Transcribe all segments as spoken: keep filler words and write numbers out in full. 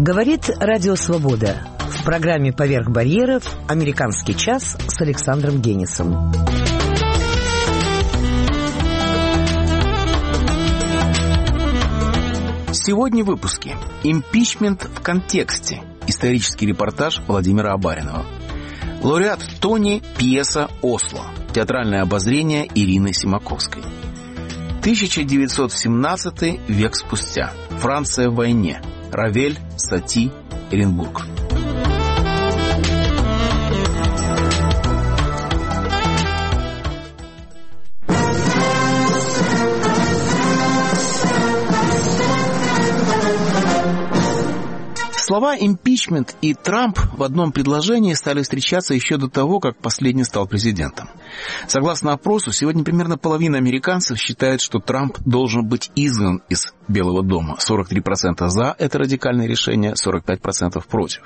Говорит Радио Свобода. В программе «Поверх барьеров» «Американский час» с Александром Генисом. Сегодня в выпуске. Импичмент в контексте. Исторический репортаж Владимира Абаринова. Лауреат Тони, пьеса «Осло». Театральное обозрение Ирины Симаковской. тысяча девятьсот семнадцатый, век спустя. Франция в войне. Равель, Сати, Оренбург. Слова «импичмент» и «Трамп» в одном предложении стали встречаться еще до того, как последний стал президентом. Согласно опросу, сегодня примерно половина американцев считает, что Трамп должен быть изгнан из Белого дома. сорок три процента за это радикальное решение, сорок пять процентов против.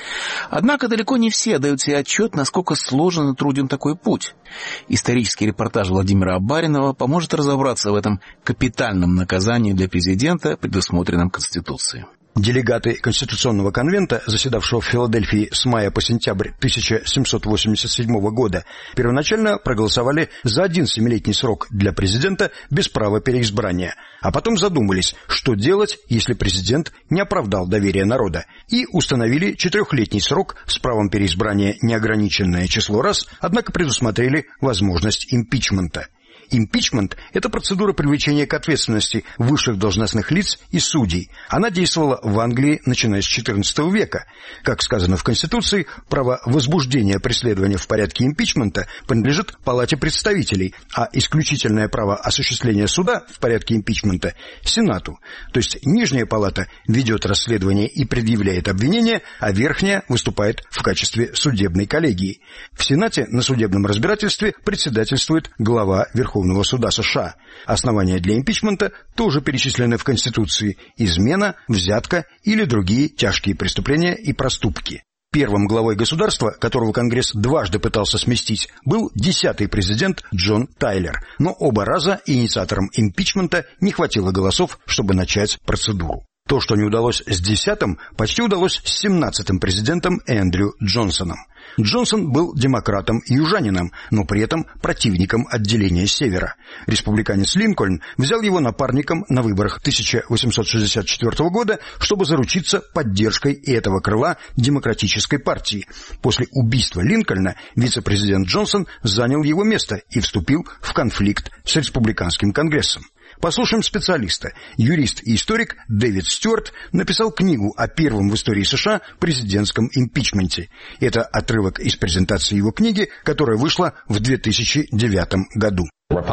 Однако далеко не все дают себе отчет, насколько сложен и труден такой путь. Исторический репортаж Владимира Абаринова поможет разобраться в этом капитальном наказании для президента, предусмотренном Конституцией. Делегаты Конституционного конвента, заседавшего в Филадельфии с мая по сентябрь тысяча семьсот восемьдесят седьмого года, первоначально проголосовали за один семилетний срок для президента без права переизбрания, а потом задумались, что делать, если президент не оправдал доверия народа, и установили четырехлетний срок с правом переизбрания неограниченное число раз, однако предусмотрели возможность импичмента. Импичмент – это процедура привлечения к ответственности высших должностных лиц и судей. Она действовала в Англии, начиная с четырнадцатого века. Как сказано в Конституции, право возбуждения преследования в порядке импичмента принадлежит Палате представителей, а исключительное право осуществления суда в порядке импичмента – Сенату. То есть нижняя палата ведет расследование и предъявляет обвинения, а верхняя выступает в качестве судебной коллегии. В Сенате на судебном разбирательстве председательствует глава Верховного Суда США. Основания для импичмента тоже перечислены в Конституции: измена, взятка или другие тяжкие преступления и проступки. Первым главой государства, которого Конгресс дважды пытался сместить, был десятый президент Джон Тайлер, но оба раза инициаторам импичмента не хватило голосов, чтобы начать процедуру. То, что не удалось с десятым, почти удалось с семнадцатым президентом Эндрю Джонсоном. Джонсон был демократом-южанином, но при этом противником отделения Севера. Республиканец Линкольн взял его напарником на выборах тысяча восемьсот шестьдесят четвёртого года, чтобы заручиться поддержкой этого крыла демократической партии. После убийства Линкольна вице-президент Джонсон занял его место и вступил в конфликт с республиканским конгрессом. Послушаем специалиста. Юрист и историк Дэвид Стюарт написал книгу о первом в истории США президентском импичменте. Это отрывок из презентации его книги, которая вышла в две тысячи девятом году.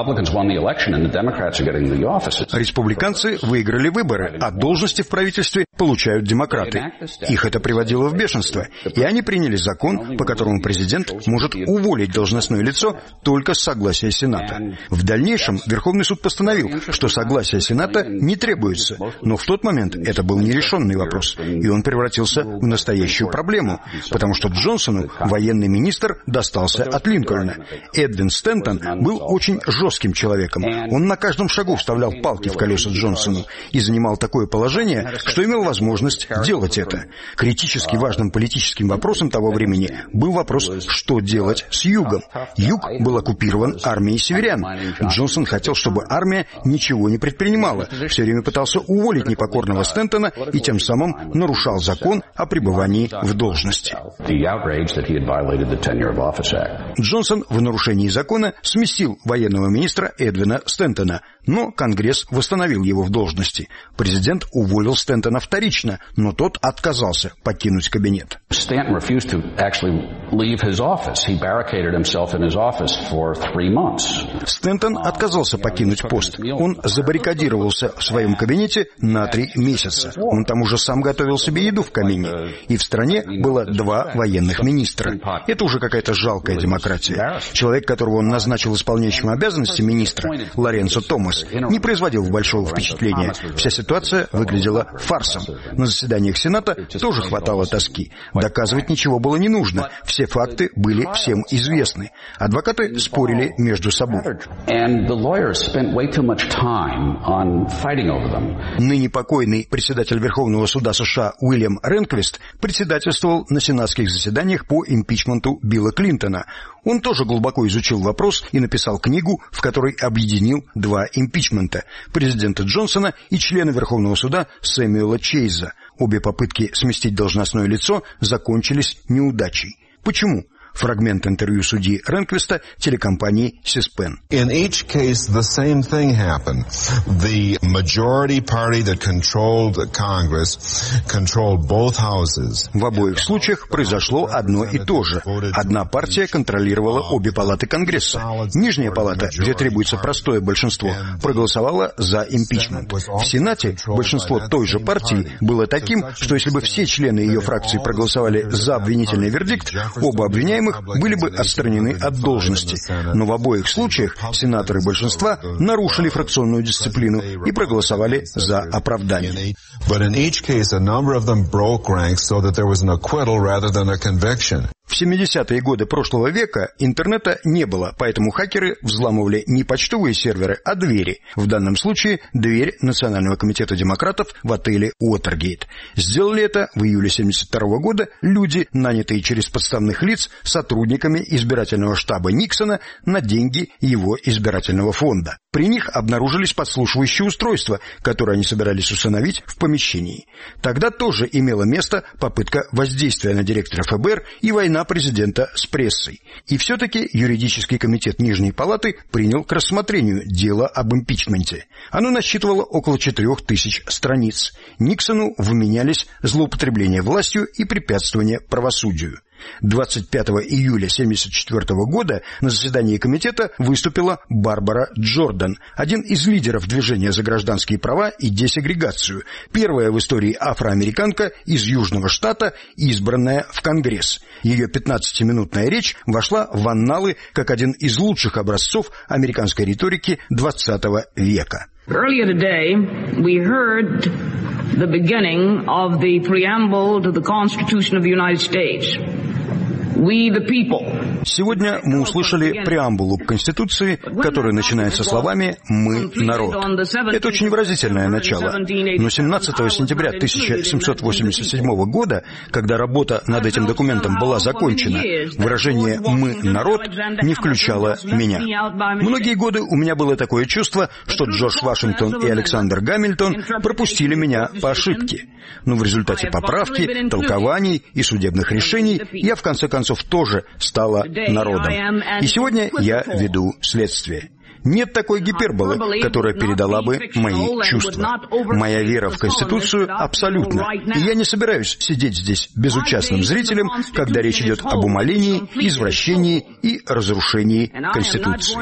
Республиканцы выиграли выборы, а должности в правительстве получают демократы. Их это приводило в бешенство, и они приняли закон, по которому президент может уволить должностное лицо только с согласия Сената. В дальнейшем Верховный суд постановил, что согласие Сената не требуется, но в тот момент это был нерешенный вопрос, и он превратился в настоящую проблему, потому что Джонсону военный министр достался от Линкольна. Эдвин Стентон был очень жестким человеком. Он на каждом шагу вставлял палки в колеса Джонсону и занимал такое положение, что имел возможность делать это. Критически важным политическим вопросом того времени был вопрос, что делать с Югом. Юг был оккупирован армией северян. Джонсон хотел, чтобы армия ничего не предпринимала, все время пытался уволить непокорного Стентона и тем самым нарушал закон о пребывании в должности. Джонсон в нарушении закона сместил военного министра Эдвина Стентона, но Конгресс восстановил его в должности. Президент уволил Стентона вторично, но тот отказался покинуть кабинет. Стентон отказался покинуть пост. Он забаррикадировался в своем кабинете на три месяца. Он там уже сам готовил себе еду в камине. И в стране было два военных министра. Это уже какая-то жалкая демократия. Человек, которого он назначил исполняющим обязанности, обязанности министра Лоренцо Томас не производил большого впечатления. Вся ситуация выглядела фарсом. На заседаниях Сената тоже хватало тоски. Доказывать ничего было не нужно. Все факты были всем известны. Адвокаты спорили между собой. Ныне покойный председатель Верховного суда США Уильям Ренквист председательствовал на сенатских заседаниях по импичменту Билла Клинтона. Он тоже глубоко изучил вопрос и написал книгу, в которой объединил два импичмента – президента Джонсона и члена Верховного суда Сэмюэла Чейза. Обе попытки сместить должностное лицо закончились неудачей. Почему? Фрагмент интервью судьи Ренквиста телекомпании Сиспен. In each case, the same thing happened. The majority party that controlled Congress controlled both houses. В обоих случаях произошло одно и то же. Одна партия контролировала обе палаты Конгресса. Нижняя палата, где требуется простое большинство, проголосовала за импичмент. В Сенате большинство той же партии было таким, что если бы все члены ее фракции проголосовали за обвинительный вердикт, оба обвиняемых были бы отстранены от должности. Но в обоих случаях сенаторы большинства нарушили фракционную дисциплину и проголосовали за оправдание. В семидесятые годы прошлого века интернета не было, поэтому хакеры взламывали не почтовые серверы, а двери. В данном случае дверь Национального комитета демократов в отеле Уотергейт. Сделали это в июле семьдесят второго года люди, нанятые через подставных лиц сотрудниками избирательного штаба Никсона на деньги его избирательного фонда. При них обнаружились подслушивающие устройства, которые они собирались установить в помещении. Тогда тоже имела место попытка воздействия на директора эф бэ эр и война президента с прессой. И все-таки юридический комитет Нижней палаты принял к рассмотрению дело об импичменте. Оно насчитывало около четырех тысяч страниц. Никсону вменялись злоупотребление властью и препятствование правосудию. двадцать пятого июля семьдесят четвёртого года на заседании комитета выступила Барбара Джордан, один из лидеров движения за гражданские права и десегрегацию, первая в истории афроамериканка из Южного штата, избранная в Конгресс. Ее пятнадцатиминутная речь вошла в анналы как один из лучших образцов американской риторики двадцатого века. Earlier today, we heard the beginning of the preamble to the Constitution of the United States. We the people. Сегодня мы услышали преамбулу к Конституции, которая начинается словами «Мы – народ». Это очень выразительное начало. Но семнадцатого сентября тысяча семьсот восемьдесят седьмого года, когда работа над этим документом была закончена, выражение «Мы – народ» не включало меня. Многие годы у меня было такое чувство, что Джордж Вашингтон и Александр Гамильтон пропустили меня по ошибке. Но в результате поправки, толкований и судебных решений я в конце концов тоже стала народом. И сегодня я веду следствие. Нет такой гиперболы, которая передала бы мои чувства. Моя вера в Конституцию абсолютна. И я не собираюсь сидеть здесь безучастным зрителем, когда речь идет об умалении, извращении и разрушении Конституции.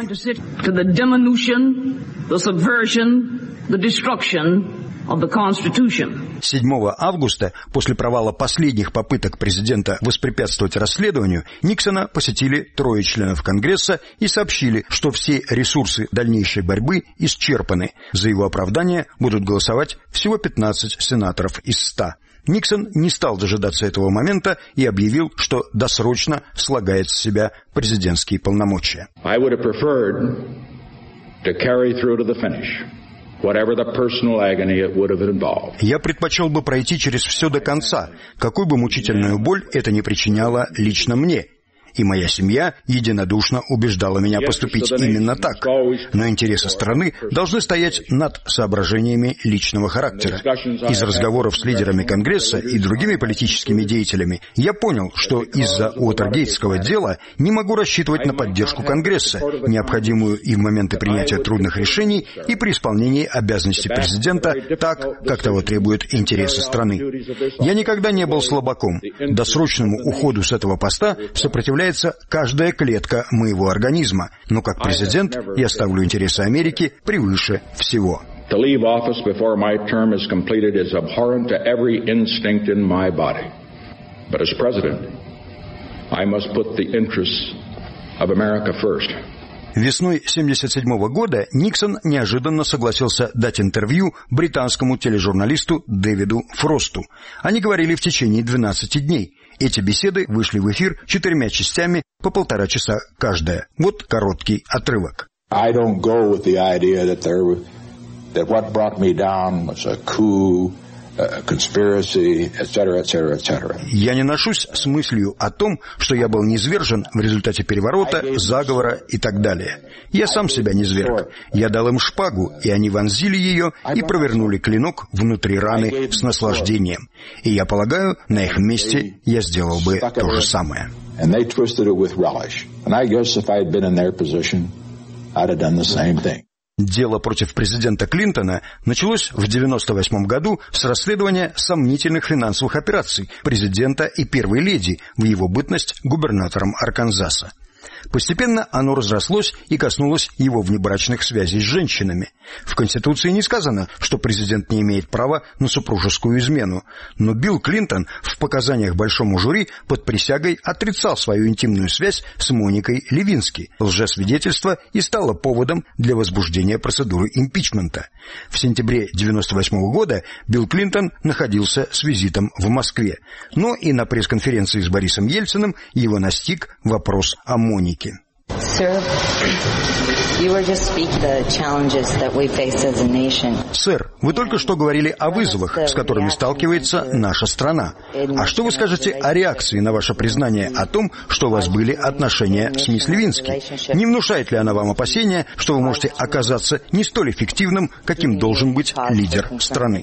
седьмого августа, после провала последних попыток президента воспрепятствовать расследованию, Никсона посетили трое членов Конгресса и сообщили, что все ресурсы дальнейшей борьбы исчерпаны. За его оправдание будут голосовать всего пятнадцать сенаторов из ста. Никсон не стал дожидаться этого момента и объявил, что досрочно слагает с себя президентские полномочия. I would have preferred to carry through to the finish. Whatever the personal agony it would have involved. Я предпочел бы пройти через все до конца, какой бы мучительную боль это ни причиняло лично мне. И моя семья единодушно убеждала меня поступить именно так. Но интересы страны должны стоять над соображениями личного характера. Из разговоров с лидерами Конгресса и другими политическими деятелями я понял, что из-за Уотергейтского дела не могу рассчитывать на поддержку Конгресса, необходимую и в моменты принятия трудных решений, и при исполнении обязанностей президента так, как того требуют интересы страны. Я никогда не был слабаком. Досрочному уходу с этого поста сопротивляется каждая клетка моего организма, но как президент я ставлю интересы Америки превыше всего. To leave office before my term is completed is abhorrent to every instinct in my body. But as president, I must put the interests of America first. Весной семьдесят седьмого года Никсон неожиданно согласился дать интервью британскому тележурналисту Дэвиду Фросту. Они говорили в течение двенадцати дней. Эти беседы вышли в эфир четырьмя частями по полтора часа каждая. Вот короткий отрывок. I don't go with the idea that there was, that what brought me down was a coup, a conspiracy, et cetera, et cetera, et cetera. Я не ношусь с мыслью о том, что я был низвержен в результате переворота, заговора и так далее. Я сам себя низверг. Я дал им шпагу, и они вонзили ее и провернули клинок внутри раны с наслаждением. И я полагаю, на их месте я сделал бы то же самое. And they twisted it with relish. And I guess if I had been in their position, I'd have done the same thing. Дело против президента Клинтона началось в девяносто восьмом году с расследования сомнительных финансовых операций президента и первой леди в его бытность губернатором Арканзаса. Постепенно оно разрослось и коснулось его внебрачных связей с женщинами. В Конституции не сказано, что президент не имеет права на супружескую измену, но Билл Клинтон в показаниях большому жюри под присягой отрицал свою интимную связь с Моникой Левински. Лжесвидетельство и стало поводом для возбуждения процедуры импичмента. В сентябре девяносто восьмого года Билл Клинтон находился с визитом в Москве, но и на пресс-конференции с Борисом Ельциным его настиг вопрос о Монике. Sir, you were just speaking the challenges that we face as a nation. Сэр, вы только что говорили о вызовах, с которыми сталкивается наша страна. А что вы скажете о реакции на ваше признание о том, что у вас были отношения с мисс Левински? Не внушает ли она вам опасения, что вы можете оказаться не столь эффективным, каким должен быть лидер страны?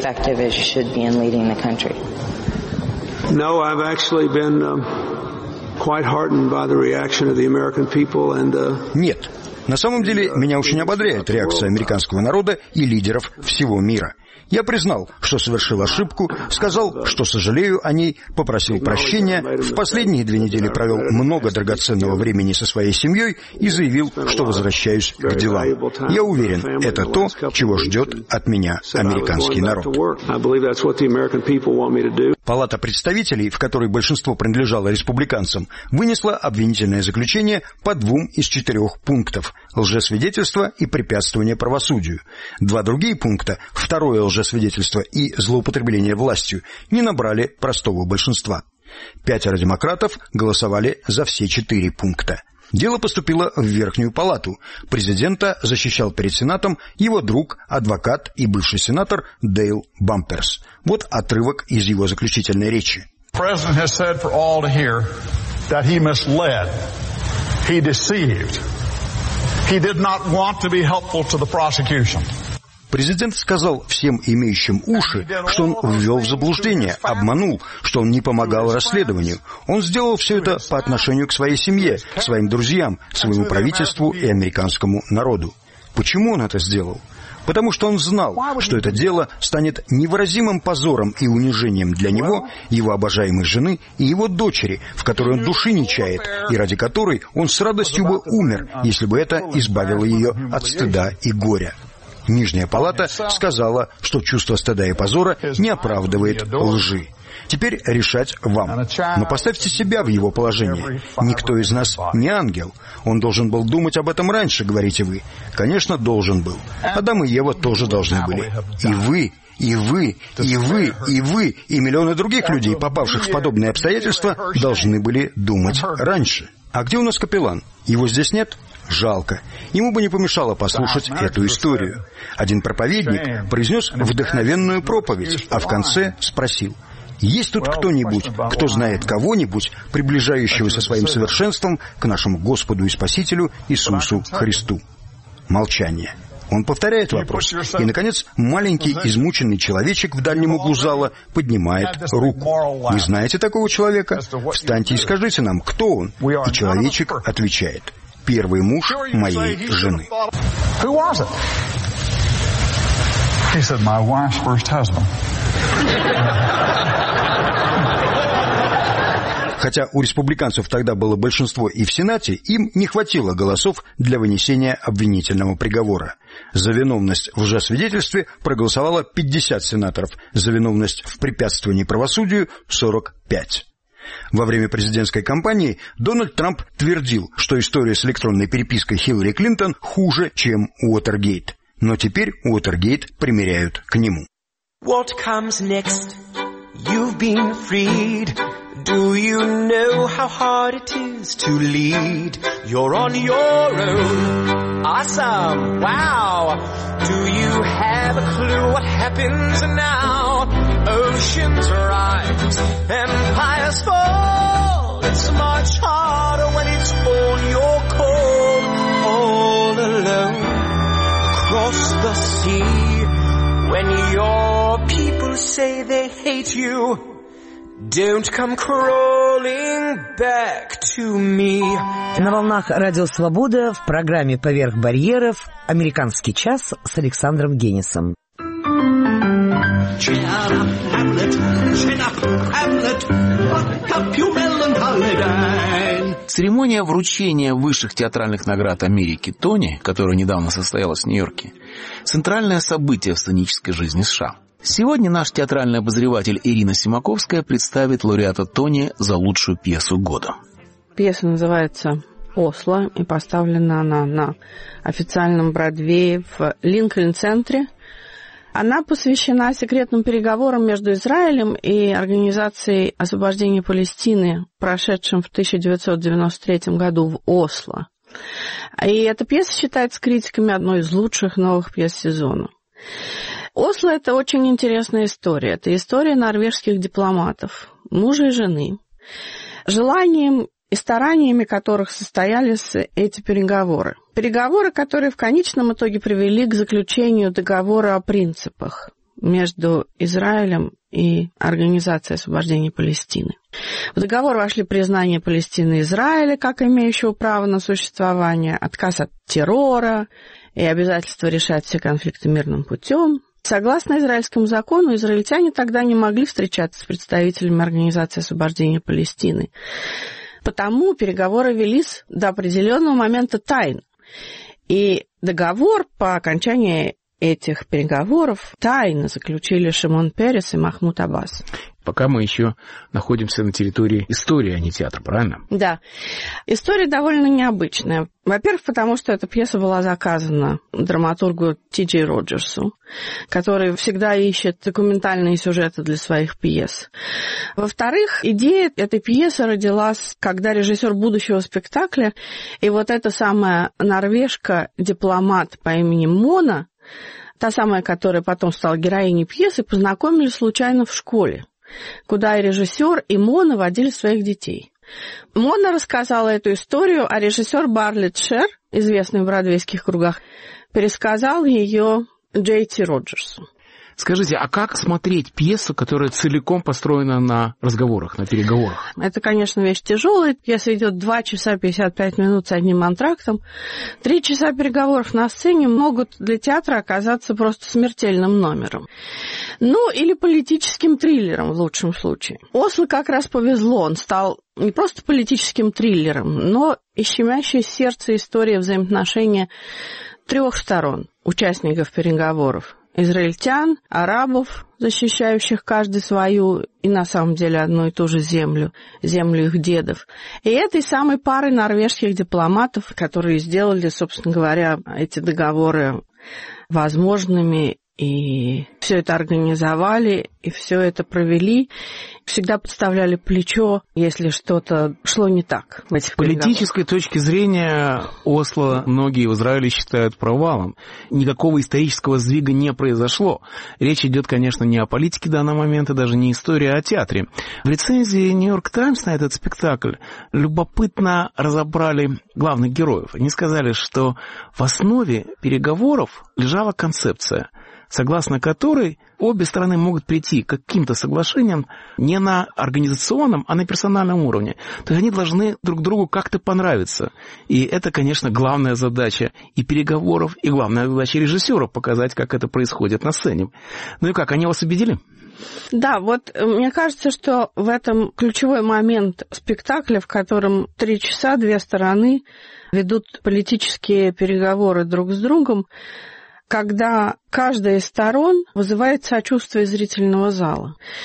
No, I've actually been um, quite heartened by the reaction of the American people and uh... Нет. На самом деле, меня очень ободряет реакция американского народа и лидеров всего мира. Я признал, что совершил ошибку, сказал, что сожалею о ней, попросил прощения, в последние две недели провел много драгоценного времени со своей семьей и заявил, что возвращаюсь к делам. Я уверен, это то, чего ждет от меня американский народ. Палата представителей, в которой большинство принадлежало республиканцам, вынесла обвинительное заключение по двум из четырех пунктов – лжесвидетельство и препятствование правосудию. Два другие пункта – второе лжесвидетельство и злоупотребление властью – не набрали простого большинства. Пятеро демократов голосовали за все четыре пункта. Дело поступило в Верхнюю палату. Президента защищал перед Сенатом его друг, адвокат и бывший сенатор Дейл Бамперс. Вот отрывок из его заключительной речи. President has said for all to hear that he misled, he deceived, he did not want to be helpful to the prosecution. Президент сказал всем имеющим уши, что он ввел в заблуждение, обманул, что он не помогал расследованию. Он сделал все это по отношению к своей семье, своим друзьям, своему правительству и американскому народу. Почему он это сделал? Потому что он знал, что это дело станет невыразимым позором и унижением для него, его обожаемой жены и его дочери, в которой он души не чает, и ради которой он с радостью бы умер, если бы это избавило ее от стыда и горя. Нижняя палата сказала, что чувство стыда и позора не оправдывает лжи. Теперь решать вам. Но поставьте себя в его положение. Никто из нас не ангел. Он должен был думать об этом раньше, говорите вы. Конечно, должен был. Адам и Ева тоже должны были. И вы, и вы, и вы, и вы, и миллионы других людей, попавших в подобные обстоятельства, должны были думать раньше. А где у нас капеллан? Его здесь нет? Жалко. Ему бы не помешало послушать эту историю. Один проповедник произнес вдохновенную проповедь, а в конце спросил: есть тут кто-нибудь, кто знает кого-нибудь, приближающегося своим совершенством к нашему Господу и Спасителю Иисусу Христу? Молчание. Он повторяет вопрос. И, наконец, маленький измученный человечек в дальнем углу зала поднимает руку. Вы знаете такого человека? Встаньте и скажите нам, кто он? И человечек отвечает: первый муж моей жены. Хотя у республиканцев тогда было большинство и в Сенате, им не хватило голосов для вынесения обвинительного приговора. За виновность в лжесвидетельстве проголосовало пятьдесят сенаторов, за виновность в препятствовании правосудию – сорок пять. Во время президентской кампании Дональд Трамп твердил, что история с электронной перепиской Хиллари Клинтон хуже, чем Уотергейт. Но теперь Уотергейт примеряют к нему. What comes next? You've been freed. Do you know how hard it is to lead? You're on your own. Awesome. Wow. Do you have a clue what happens now? Oceans rise, empires fall. It's much harder when it's all your call. All alone across the sea. When your people say they hate you, don't come crawling back to me. На волнах Радио Свобода в программе «Поверх барьеров» «Американский час» с Александром Генисом. Церемония вручения высших театральных наград Америки Тони, которая недавно состоялась в Нью-Йорке, центральное событие в сценической жизни США. Сегодня наш театральный обозреватель Ирина Симаковская представит лауреата Тони за лучшую пьесу года. Пьеса называется «Осло», и поставлена она на официальном Бродвее в Линкольн-центре. Она посвящена секретным переговорам между Израилем и Организацией освобождения Палестины, прошедшим в тысяча девятьсот девяносто третьем году в Осло. И эта пьеса считается критиками одной из лучших новых пьес сезона. «Осло» — это очень интересная история. Это история норвежских дипломатов, мужа и жены, желанием и стараниями которых состоялись эти переговоры. Переговоры, которые в конечном итоге привели к заключению договора о принципах между Израилем и Организацией освобождения Палестины. В договор вошли признание Палестины и Израиля как имеющего право на существование, отказ от террора и обязательство решать все конфликты мирным путем. Согласно израильскому закону, израильтяне тогда не могли встречаться с представителями Организации освобождения Палестины. Потому переговоры велись до определенного момента тайно. И договор по окончании этих переговоров тайно заключили Шимон Перес и Махмуд Аббас. Пока мы еще находимся на территории истории, а не театра, правильно? Да. История довольно необычная. Во-первых, потому что эта пьеса была заказана драматургу Ти Джей Роджерсу, который всегда ищет документальные сюжеты для своих пьес. Во-вторых, идея этой пьесы родилась, когда режиссер будущего спектакля и вот эта самая норвежка-дипломат по имени Мона, та самая, которая потом стала героиней пьесы, познакомились случайно в школе, куда и режиссер, и Мона водили своих детей. Мона рассказала эту историю, а режиссер Барлетт Шер, известный в бродвейских кругах, пересказал ее Джей Ти Роджерсу. Скажите, а как смотреть пьесу, которая целиком построена на разговорах, на переговорах? Это, конечно, вещь тяжелая. Пьеса идет два часа пятьдесят пять минут с одним антрактом. Три часа переговоров на сцене могут для театра оказаться просто смертельным номером. Ну, или политическим триллером в лучшем случае. «Осло» как раз повезло. Он стал не просто политическим триллером, но и щемящей сердце истории взаимоотношения трех сторон участников переговоров. Израильтян, арабов, защищающих каждый свою и на самом деле одну и ту же землю, землю их дедов, и этой самой пары норвежских дипломатов, которые сделали, собственно говоря, эти договоры возможными, и все это организовали, и все это провели, всегда подставляли плечо, если что-то шло не так в этих С политической точки зрения Осло многие в Израиле считают провалом. Никакого исторического сдвига не произошло. Речь идет, конечно, не о политике в данный момент, и даже не история, а о театре. В рецензии «Нью-Йорк Таймс» на этот спектакль любопытно разобрали главных героев. Они сказали, что в основе переговоров лежала концепция, согласно которой обе стороны могут прийти к каким-то соглашениям не на организационном, а на персональном уровне. То есть они должны друг другу как-то понравиться. И это, конечно, главная задача и переговоров, и главная задача режиссера — показать, как это происходит на сцене. Ну и как, они вас убедили? Да, вот мне кажется, что в этом ключевой момент спектакля, в котором три часа две стороны ведут политические переговоры друг с другом, когда каждая из сторон вызывает сочувствие зрительного зала.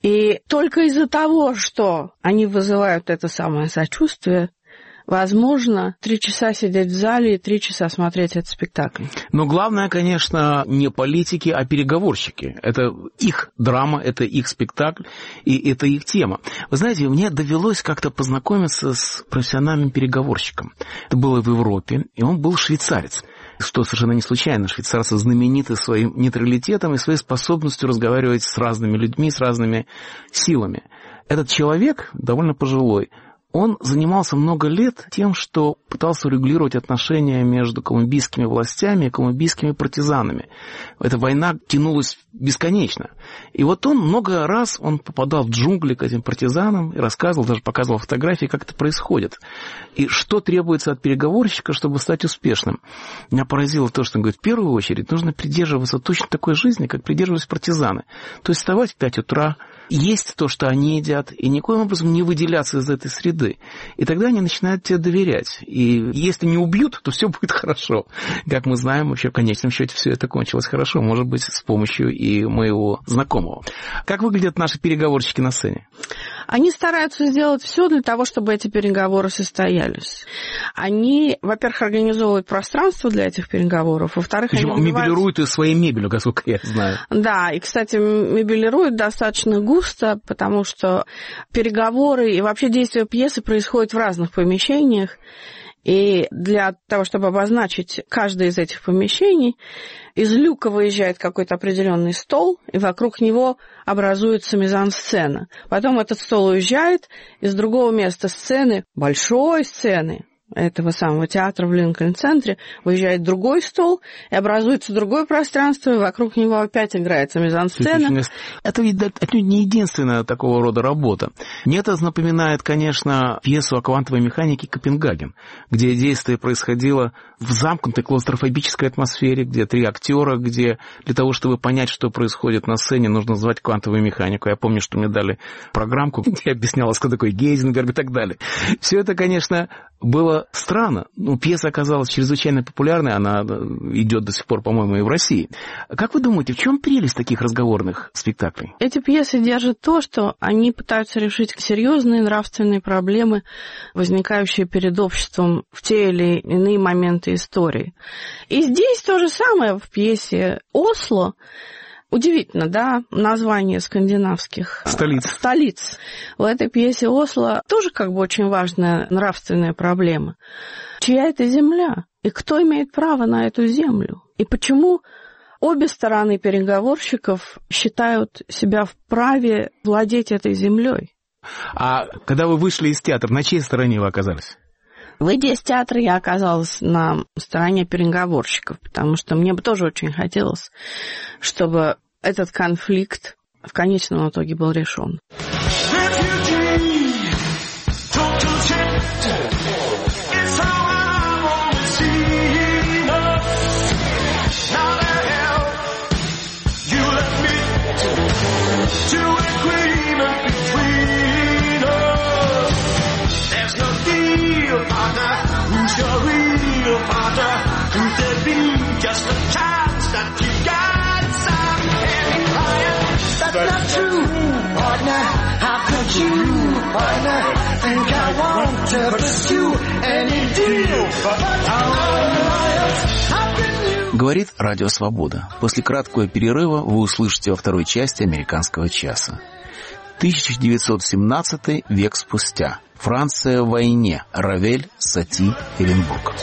И только из-за того, что они вызывают это самое сочувствие, возможно, три часа сидеть в зале и три часа смотреть этот спектакль. Но главное, конечно, не политики, а переговорщики. Это их драма, это их спектакль, и это их тема. Вы знаете, мне довелось как-то познакомиться с профессиональным переговорщиком. Это было в Европе, и он был швейцарец. Что совершенно не случайно. Швейцарцы знамениты своим нейтралитетом и своей способностью разговаривать с разными людьми, с разными силами. Этот человек, довольно пожилой, он занимался много лет тем, что пытался регулировать отношения между колумбийскими властями и колумбийскими партизанами. Эта война тянулась бесконечно. И вот он много раз он попадал в джунгли к этим партизанам и рассказывал, даже показывал фотографии, как это происходит. И что требуется от переговорщика, чтобы стать успешным. Меня поразило то, что он говорит, в первую очередь нужно придерживаться точно такой жизни, как придерживались партизаны. То есть вставать в пять утра, есть то, что они едят, и никоим образом не выделяться из этой среды. И тогда они начинают тебе доверять. И если не убьют, то все будет хорошо. Как мы знаем, вообще в конечном счете все это кончилось хорошо. Может быть, с помощью и моего знакомого. Как выглядят наши переговорщики на сцене? Они стараются сделать все для того, чтобы эти переговоры состоялись. Они, во-первых, организовывают пространство для этих переговоров, во-вторых, Причем они называют... мебелируют и своей мебелью, насколько я знаю. Да, и, кстати, мебелируют достаточно густо, потому что переговоры и вообще действие пьесы происходят в разных помещениях. И для того, чтобы обозначить каждое из этих помещений, из люка выезжает какой-то определенный стол, и вокруг него образуется мизансцена. Потом этот стол уезжает, из другого места сцены, большой сцены, этого самого театра в Линкольн-центре, выезжает другой стол, и образуется другое пространство, и вокруг него опять играется мизансцена. Это ведь отнюдь не единственная такого рода работа. Мне это напоминает, конечно, пьесу о квантовой механике «Копенгаген», где действие происходило в замкнутой клаустрофобической атмосфере, где три актера, где для того, чтобы понять, что происходит на сцене, нужно назвать квантовую механику. Я помню, что мне дали программку, где объяснялось, кто такой Гейзенберг и так далее. Все это, конечно, было странно. Ну, пьеса оказалась чрезвычайно популярной, она идет до сих пор, по-моему, и в России. Как вы думаете, в чем прелесть таких разговорных спектаклей? Эти пьесы держат то, что они пытаются решить серьезные нравственные проблемы, возникающие перед обществом в те или иные моменты истории. И здесь то же самое в пьесе «Осло». Удивительно, да, название скандинавских столиц. столиц. В этой пьесе «Осло» тоже как бы очень важная нравственная проблема. Чья это земля? И кто имеет право на эту землю? И почему обе стороны переговорщиков считают себя вправе владеть этой землей? А когда вы вышли из театра, на чьей стороне вы оказались? Выйдя из театра, я оказалась на стороне переговорщиков, потому что мне бы тоже очень хотелось, чтобы этот конфликт в конечном итоге был решен. Говорит Радио Свобода. После краткого перерыва вы услышите во второй части «Американского часа». тысяча девятьсот семнадцатый, век спустя. Франция в войне. Равель, Сати, Оренбург.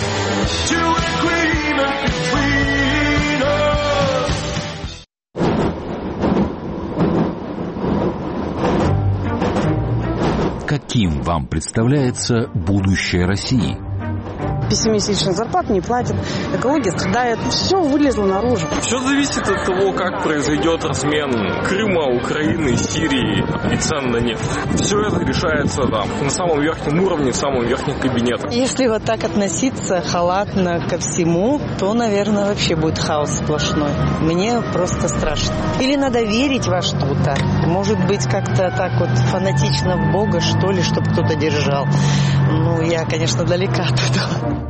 Каким вам представляется будущее России? Пессимистичных зарплат не платят, экология страдает, все вылезло наружу. Все зависит от того, как произойдет размен Крыма, Украины, Сирии и цен на нефть. Все это решается там, на самом верхнем уровне, в самом верхнем кабинете. Если вот так относиться халатно ко всему, то, наверное, вообще будет хаос сплошной. Мне просто страшно. Или надо верить во что-то. Может быть, как-то так вот фанатично в Бога, что ли, чтобы кто-то держал. Ну, я, конечно, далека от этого.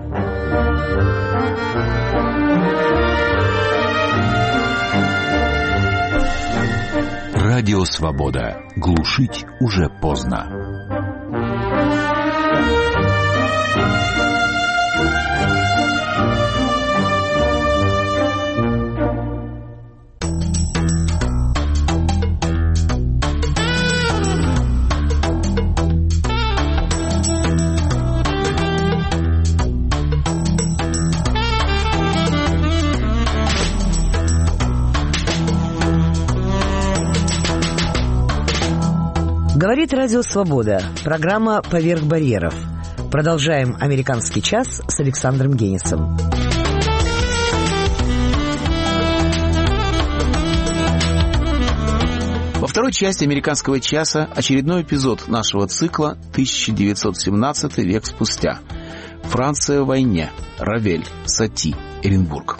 Радио «Свобода». Глушить уже поздно. Говорит Радио «Свобода». Программа «Поверх барьеров». Продолжаем «Американский час» с Александром Генисом. Во второй части «Американского часа» очередной эпизод нашего цикла тысяча девятьсот семнадцатый век спустя. Франция в войне. Равель, Сати, Эренбург.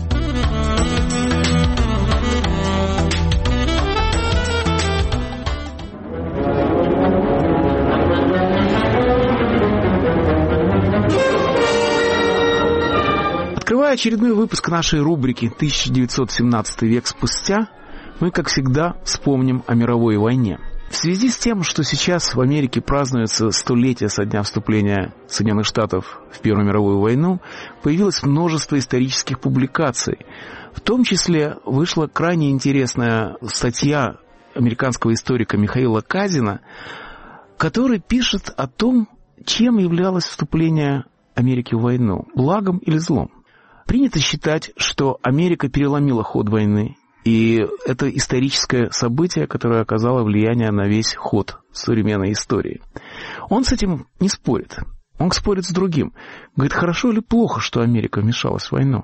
Открывая очередной выпуск нашей рубрики тысяча девятьсот семнадцатый век спустя, мы, как всегда, вспомним о мировой войне. В связи с тем, что сейчас в Америке празднуется столетие со дня вступления Соединенных Штатов в Первую мировую войну, появилось множество исторических публикаций. В том числе вышла крайне интересная статья американского историка Михаила Казина, который пишет о том, чем являлось вступление Америки в войну – благом или злом. Принято считать, что Америка переломила ход войны, и это историческое событие, которое оказало влияние на весь ход современной истории. Он с этим не спорит. Он спорит с другим. Говорит, хорошо или плохо, что Америка вмешалась в войну?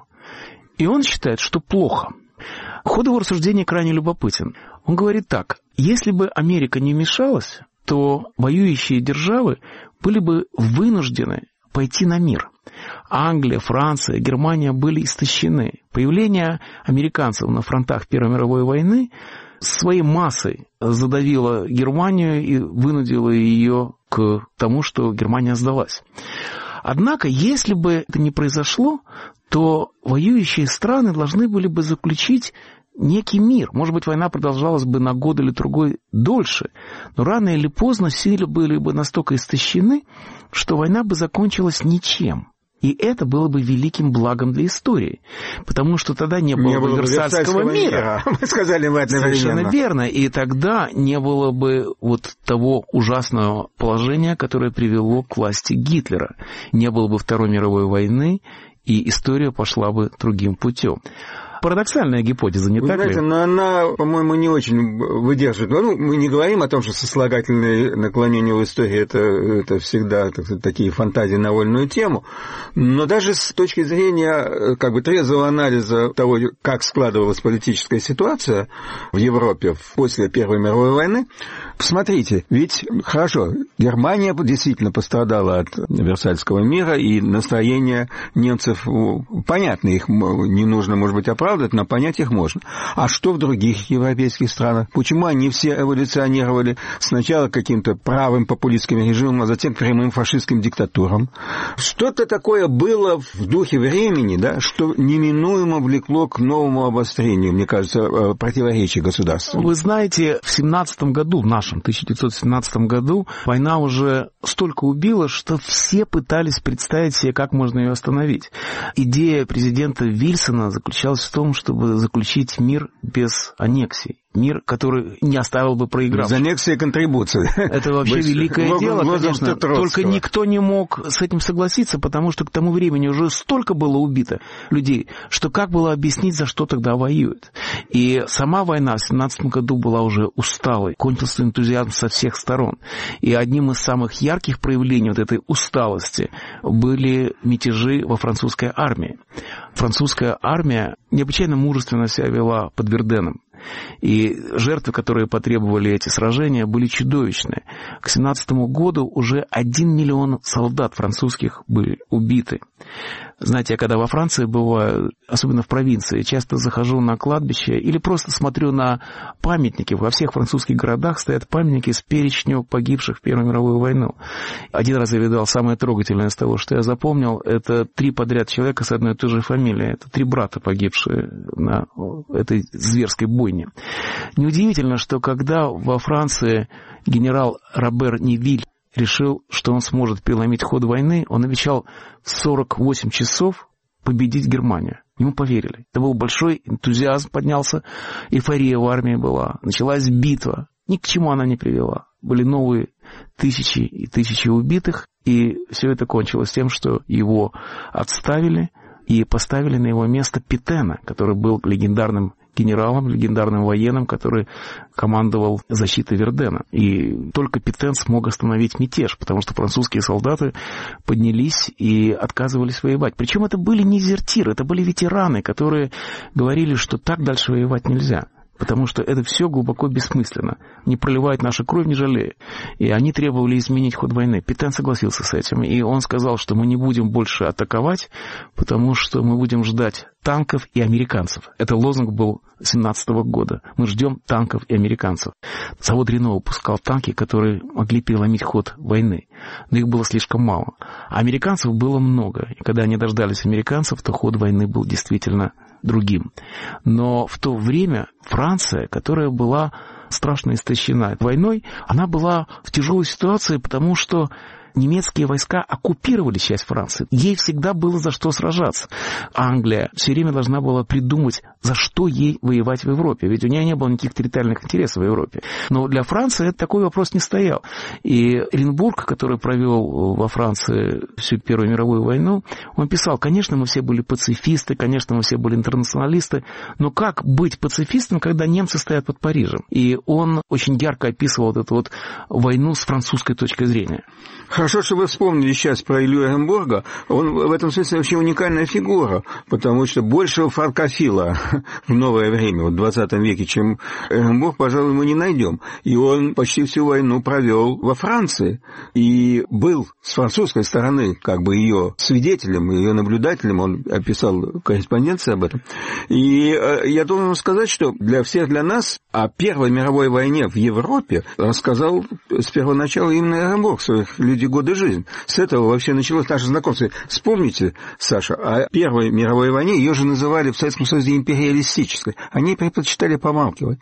И он считает, что плохо. Ход его рассуждения крайне любопытен. Он говорит так. Если бы Америка не вмешалась, то воюющие державы были бы вынуждены пойти на мир. Англия, Франция, Германия были истощены. Появление американцев на фронтах Первой мировой войны своей массой задавило Германию и вынудило ее к тому, что Германия сдалась. Однако, если бы это не произошло, то воюющие страны должны были бы заключить некий мир. Может быть, война продолжалась бы на год или другой дольше, но рано или поздно силы были бы настолько истощены, что война бы закончилась ничем. И это было бы великим благом для истории, потому что тогда не было не бы было Версальского мира. мира. Мы сказали в это Совершенно верно. И тогда не было бы вот того ужасного положения, которое привело к власти Гитлера. Не было бы Второй мировой войны, и история пошла бы другим путем. Парадоксальная гипотеза, не Вы так знаете, ли? но она, по-моему, не очень выдерживает. Ну, мы не говорим о том, что сослагательные наклонения в истории это, это всегда, так сказать, такие фантазии на вольную тему. Но даже с точки зрения как бы трезвого анализа того, как складывалась политическая ситуация в Европе после Первой мировой войны, посмотрите, ведь, хорошо, Германия действительно пострадала от Версальского мира, и настроение немцев, понятно, их не нужно, может быть, оправдывать, но понять их можно. А что в других европейских странах? Почему они все эволюционировали сначала каким-то правым популистским режимом, а затем к прямым фашистским диктатурам? Что-то такое было в духе времени, да, что неминуемо влекло к новому обострению, мне кажется, противоречий государства. Вы знаете, в семнадцатом году, в нашем тысяча девятьсот семнадцатом году, война уже столько убила, что все пытались представить себе, как можно ее остановить. Идея президента Вильсона заключалась в том, чтобы заключить мир без аннексий. Мир, который не оставил бы проигравших. Без аннексии и контрибуции. Это вообще великое дело, конечно. Только никто не мог с этим согласиться, потому что к тому времени уже столько было убито людей, что как было объяснить, за что тогда воюют. И сама война в семнадцатом году была уже усталой, кончился энтузиазм со всех сторон. И одним из самых ярких проявлений вот этой усталости были мятежи во французской армии. Французская армия необычайно мужественно себя вела под Верденом. И жертвы, которые потребовали эти сражения, были чудовищные. К семнадцатому году уже один миллион солдат французских были убиты. Знаете, я когда во Франции бываю, особенно в провинции, часто захожу на кладбище или просто смотрю на памятники. Во всех французских городах стоят памятники с перечнем погибших в Первую мировую войну. Один раз я видал самое трогательное из того, что я запомнил, это три подряд человека с одной и той же фамилией. Это три брата, погибшие на этой зверской бойне. войне. Неудивительно, что когда во Франции генерал Робер Невиль решил, что он сможет переломить ход войны, он обещал в сорок восемь часов победить Германию. Ему поверили. Это был большой энтузиазм, поднялся, эйфория в армии была. Началась битва. Ни к чему она не привела. Были новые тысячи и тысячи убитых, и все это кончилось тем, что его отставили и поставили на его место Петена, который был легендарным генералом, легендарным военным, который командовал защитой Вердена. И только Петен смог остановить мятеж, потому что французские солдаты поднялись и отказывались воевать. Причем это были не дезертиры, это были ветераны, которые говорили, что так дальше воевать нельзя. Потому что это все глубоко бессмысленно. Не проливает наша кровь, не жалея. И они требовали изменить ход войны. Петен согласился с этим. И он сказал, что мы не будем больше атаковать, потому что мы будем ждать танков и американцев. Это лозунг был семнадцатого года. Мы ждем танков и американцев. Завод Рено выпускал танки, которые могли переломить ход войны. Но их было слишком мало. А американцев было много. И когда они дождались американцев, то ход войны был действительно другим. Но в то время Франция, которая была страшно истощена войной, она была в тяжелой ситуации, потому что немецкие войска оккупировали часть Франции. Ей всегда было за что сражаться. Англия все время должна была придумать, за что ей воевать в Европе. Ведь у нее не было никаких территориальных интересов в Европе. Но для Франции такой вопрос не стоял. И Оренбург, который провел во Франции всю Первую мировую войну, он писал, конечно, мы все были пацифисты, конечно, мы все были интернационалисты, но как быть пацифистом, когда немцы стоят под Парижем? И он очень ярко описывал вот эту вот войну с французской точки зрения. Хорошо, что вы вспомнили сейчас про Илью Оренбурга. Он в этом смысле вообще уникальная фигура, потому что большего франкофила в новое время, в двадцатом веке, чем Оренбург, пожалуй, мы не найдем. И он почти всю войну провел во Франции и был с французской стороны как бы ее свидетелем, ее наблюдателем. Он описал корреспонденции об этом. И я должен сказать, что для всех, для нас о Первой мировой войне в Европе рассказал с первоначала именно Оренбург в своих «Люди, годы жизни». С этого вообще началось наше знакомство. Вспомните, Саша, о Первой мировой войне, ее же называли в Советском Союзе империалистической. Они предпочитали помалкивать.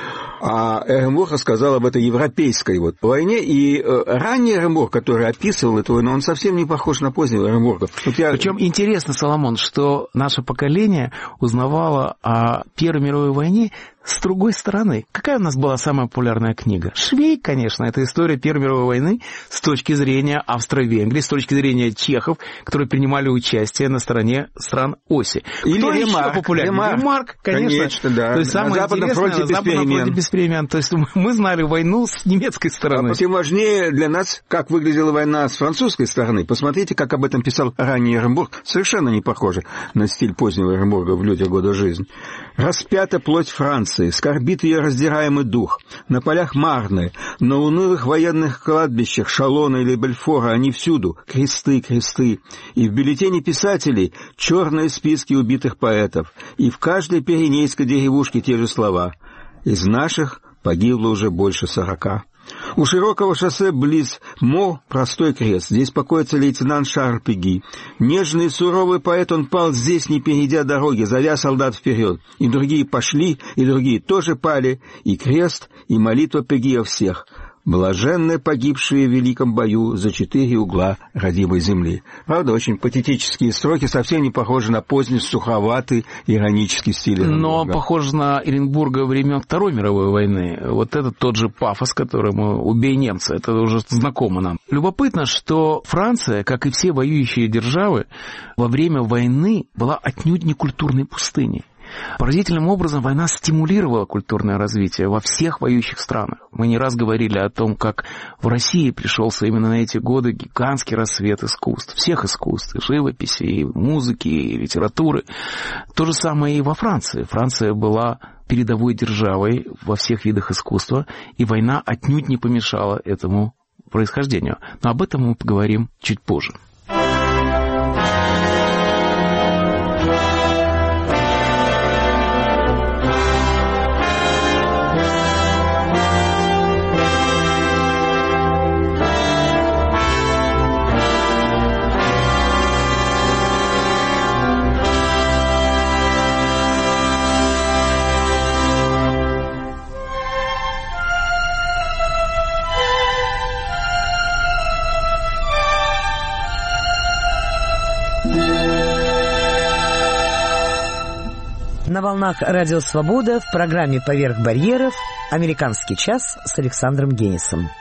А Оренбург рассказал об этой европейской вот войне, и ранний Оренбург, который описывал эту войну, он совсем не похож на позднего Оренбурга. Вот я... Причем интересно, Соломон, что наше поколение узнавало о Первой мировой войне с другой стороны. Какая у нас была самая популярная книга? Швейк, конечно. Это история Первой мировой войны с точки зрения Австро-Венгрии, с точки зрения чехов, которые принимали участие на стороне стран оси. Или Кто Ремарк. еще популярнее? Ремарк, Ремарк, конечно. конечно, да. То есть самое на Западном интересное, фронте на Западном фронте без перемен. То есть мы знали войну с немецкой стороны. А тем важнее для нас, как выглядела война с французской стороны. Посмотрите, как об этом писал ранний Оренбург. Совершенно не похоже на стиль позднего Оренбурга в «Людях года жизни». «Распята плоть Франции, скорбит ее раздираемый дух. На полях Марны, на унылых военных кладбищах Шалона или Бельфора они всюду. Кресты, кресты. И в бюллетене писателей черные списки убитых поэтов. И в каждой пиренейской деревушке те же слова. Из наших погибло уже больше сорока». У широкого шоссе близ Мо простой крест. Здесь покоится лейтенант Шарль Пеги. Нежный и суровый поэт, он пал здесь, не перейдя дороги, зовя солдат вперед. И другие пошли, и другие тоже пали. И крест, и молитва Пеги о всех. Блаженные погибшие в великом бою за четыре угла родимой земли. Правда, очень патетические строки, совсем не похожи на поздний, суховатый, иронический стиль Оренбурга. Но похож на Оренбурга времен Второй мировой войны. Вот это тот же пафос, который мы «убей немца», это уже знакомо нам. Любопытно, что Франция, как и все воюющие державы, во время войны была отнюдь не культурной пустыней. Поразительным образом война стимулировала культурное развитие во всех воюющих странах. Мы не раз говорили о том, как в России пришелся именно на эти годы гигантский рассвет искусств, всех искусств, и живописи, и музыки, и литературы. То же самое и во Франции. Франция была передовой державой во всех видах искусства, и война отнюдь не помешала этому происхождению. Но об этом мы поговорим чуть позже. волнах Радио Свобода в программе «Поверх барьеров» «Американский час» с Александром Генисом.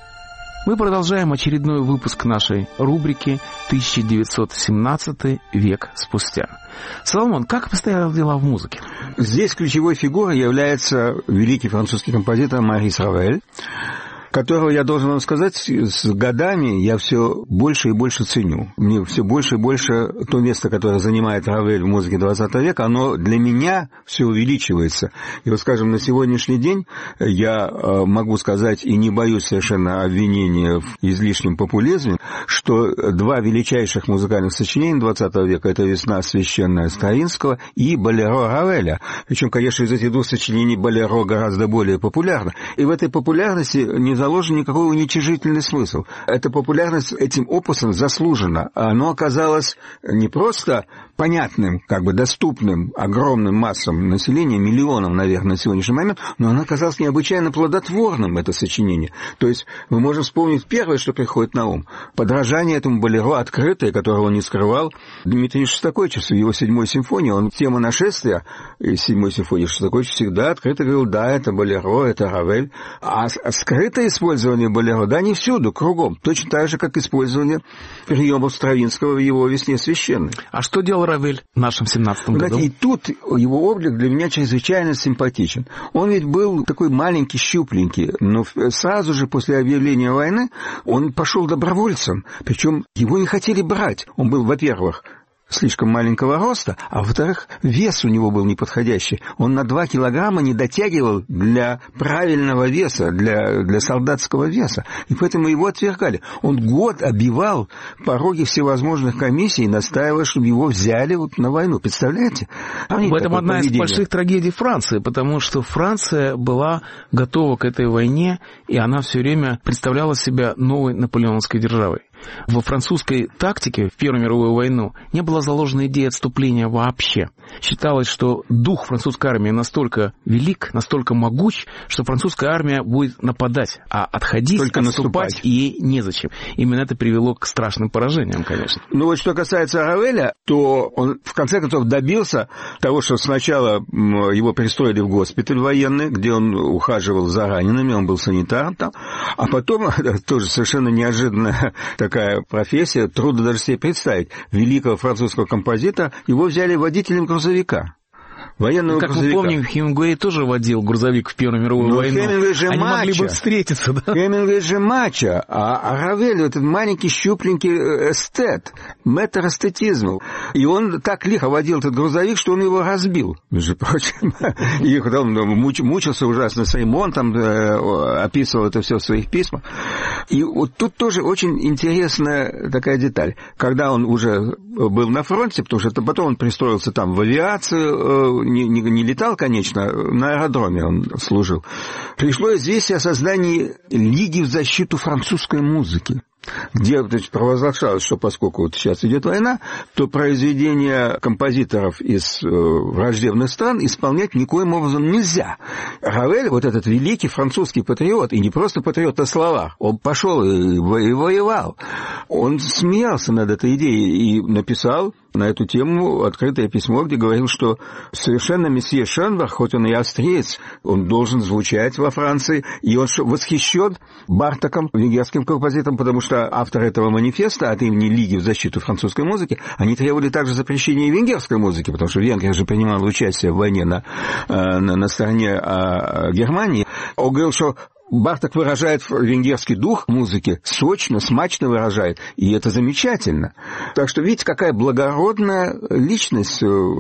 Мы продолжаем очередной выпуск нашей рубрики тысяча девятьсот семнадцатый век спустя. Соломон, как обстоят дела в музыке? Здесь ключевой фигурой является великий французский композитор Марис Равель, которого, я должен вам сказать, с годами я все больше и больше ценю. Мне все больше и больше то место, которое занимает Равель в музыке двадцатого века, оно для меня все увеличивается. И вот, скажем, на сегодняшний день я могу сказать, и не боюсь совершенно обвинения в излишнем популизме, что два величайших музыкальных сочинения двадцатого века — это «Весна священная» Стравинского и «Болеро» Равеля. Причем, конечно, из этих двух сочинений «Болеро» гораздо более популярно. И в этой популярности не заложен никакой уничижительный смысл. Эта популярность этим опусом заслужена. Оно оказалось не просто понятным, как бы доступным огромным массам населения, миллионам, наверное, на сегодняшний момент, но оно оказалось необычайно плодотворным, это сочинение. То есть мы можем вспомнить первое, что приходит на ум. Подражание этому болеро открытое, которого он не скрывал, Дмитрий Шостакович в его седьмой симфонии. Он тема нашествия из седьмой симфонии Шостакович всегда открыто говорил: да, это болеро, это Равель. А скрытое использование болеро, да, не всюду, кругом. Точно так же, как использование приемов Стравинского в его «Весне священной». А что делал Равель в нашем семнадцатом году? И тут его облик для меня чрезвычайно симпатичен. Он ведь был такой маленький, щупленький, но сразу же после объявления войны он пошел добровольцем. Причем его не хотели брать. Он был, во-первых, слишком маленького роста, а во-вторых, вес у него был неподходящий. Он на два килограмма не дотягивал для правильного веса, для, для солдатского веса. И поэтому его отвергали. Он год обивал пороги всевозможных комиссий, настаивая, чтобы его взяли вот на войну. Представляете? В этом одна поведение. Из больших трагедий Франции, потому что Франция была готова к этой войне, и она все время представляла себя новой наполеоновской державой. Во французской тактике в Первую мировую войну не была заложена идея отступления вообще. Считалось, что дух французской армии настолько велик, настолько могуч, что французская армия будет нападать, а отходить, только отступать наступать. ей незачем. Именно это привело к страшным поражениям, конечно. Ну вот что касается Равеля, то он в конце концов добился того, что сначала его пристроили в госпиталь военный, где он ухаживал за ранеными, он был санитаром там, а потом, тоже совершенно неожиданная такая профессия, трудно даже себе представить, великого французского композитора, его взяли водителем грузовика. Военного как грузовика. мы помним, Хемингуэй тоже водил грузовик в Первую мировую Но войну. Хемингуэй же Они мачо. могли бы встретиться, да? Хемингуэй же мачо, а, а Равель этот маленький щупленький эстет, мэтр эстетизма. И он так лихо водил этот грузовик, что он его разбил, между прочим. И он муч, мучился ужасно с ремонтом, описывал это все в своих письмах. И вот тут тоже очень интересная такая деталь. Когда он уже был на фронте, потому что потом он пристроился там в авиацию, Не, не, не летал, конечно, на аэродроме он служил. Пришло известие о создании Лиги в защиту французской музыки, где провозглашалось, что поскольку вот сейчас идет война, то произведения композиторов из э, враждебных стран исполнять никоим образом нельзя. Равель, вот этот великий французский патриот, и не просто патриот на словах, он пошел и, и воевал. Он смеялся над этой идеей и написал на эту тему открытое письмо, где говорил, что совершенно месье Шенбах, хоть он и австриец, он должен звучать во Франции, и он восхищен Бартоком, венгерским композитором, потому что авторы этого манифеста от имени Лиги в защиту французской музыки, они требовали также запрещения венгерской музыки, потому что Венгрия же принимала участие в войне на, на, на стороне Германии. Он говорил, что Барток выражает венгерский дух музыки, сочно, смачно выражает, и это замечательно. Так что видите, какая благородная личность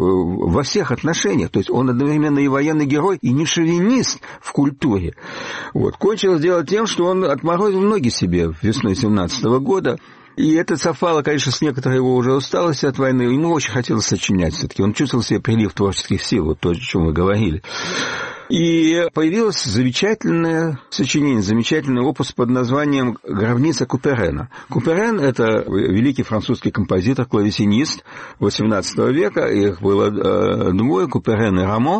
во всех отношениях. То есть он одновременно и военный герой, и не шовинист в культуре. Вот. Кончилось дело тем, что он отморозил ноги себе весной семнадцатого года. И это совпало, конечно, с некоторой его уже усталостью от войны. Ему очень хотелось сочинять все-таки. Он чувствовал себе прилив творческих сил, вот то, о чем мы говорили. И появилось замечательное сочинение, замечательный опус под названием «Гробница Куперена». Куперен – это великий французский композитор, клавесинист восемнадцатого века. Их было двое, Куперен и Рамо.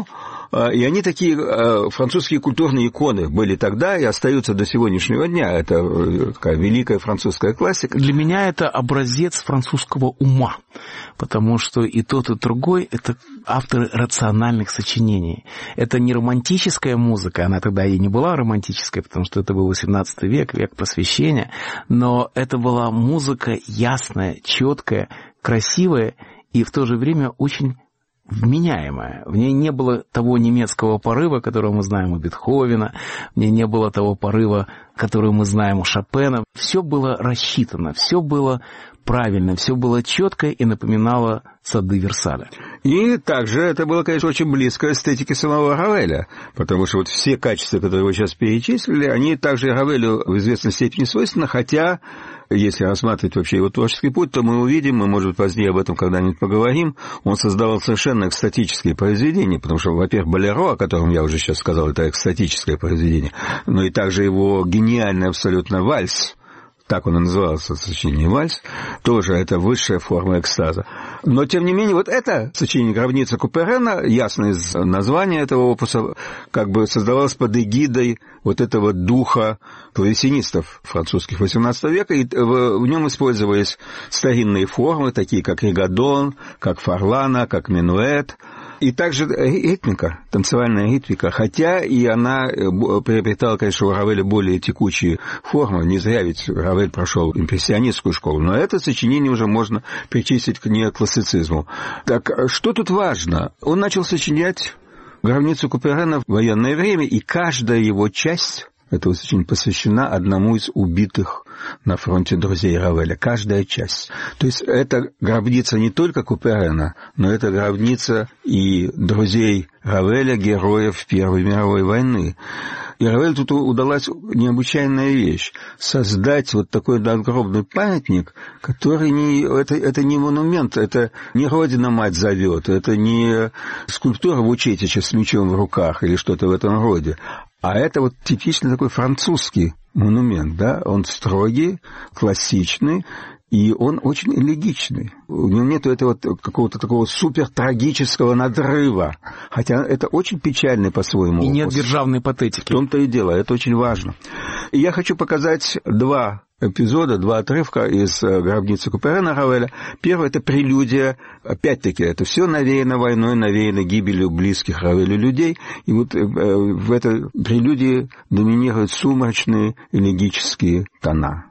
И они такие французские культурные иконы были тогда и остаются до сегодняшнего дня. Это такая великая французская классика. Для меня это образец французского ума, потому что и тот, и другой – это авторы рациональных сочинений. Это не романтическая музыка, она тогда и не была романтической, потому что это был восемнадцатый век, век просвещения, но это была музыка ясная, четкая, красивая и в то же время очень вменяемая. В ней не было того немецкого порыва, которого мы знаем у Бетховена, в ней не было того порыва, который мы знаем у Шопена. Все было рассчитано, все было правильно, все было четко и напоминало сады Версаля. И также это было, конечно, очень близко эстетике самого Равеля, потому что вот все качества, которые вы сейчас перечислили, они также Равелю в известной степени свойственны, хотя, если рассматривать вообще его творческий путь, то мы увидим, мы, может, позднее об этом когда-нибудь поговорим, он создавал совершенно экстатические произведения, потому что, во-первых, «Болеро», о котором я уже сейчас сказал, это экстатическое произведение, но и также его гениальный абсолютно вальс, так он и назывался, сочинение «Вальс», тоже это высшая форма экстаза. Но, тем не менее, вот это сочинение «Гробница Куперена», ясно из названия этого опуса, как бы создавалось под эгидой вот этого духа клавесинистов французских восемнадцатого века, и в нем использовались старинные формы, такие как ригадон, как фарлана, как минуэт, и также ритмика, танцевальная ритмика, хотя и она приобретала, конечно, у Равеля более текучие формы, не зря ведь Равель прошел импрессионистскую школу, но это сочинение уже можно причислить к неоклассицизму. Так что тут важно? Он начал сочинять «Гробницу Куперена» в военное время, и каждая его часть этого сочинения посвящена одному из убитых на фронте друзей Равеля. Каждая часть. То есть это гробница не только Куперена, но это гробница и друзей Равеля, героев Первой мировой войны. И Равелю тут удалась необычайная вещь – создать вот такой надгробный памятник, который не, это, это не монумент, это не Родина-мать зовет, это не скульптура Вучетича с мечом в руках или что-то в этом роде, а это вот типичный такой французский монумент, да, он строгий, классичный, и он очень элегичный. У него нет этого какого-то такого супертрагического надрыва. Хотя это очень печальный по-своему. И опус. Нет державной патетики. В том-то и дело, это очень важно. И я хочу показать два эпизода, два отрывка из «Гробницы Куперена» Равеля. Первый – это прелюдия. Опять-таки, это все навеяно войной, навеяно гибелью близких Равелю людей. И вот в этой прелюдии доминируют сумрачные элегические тона.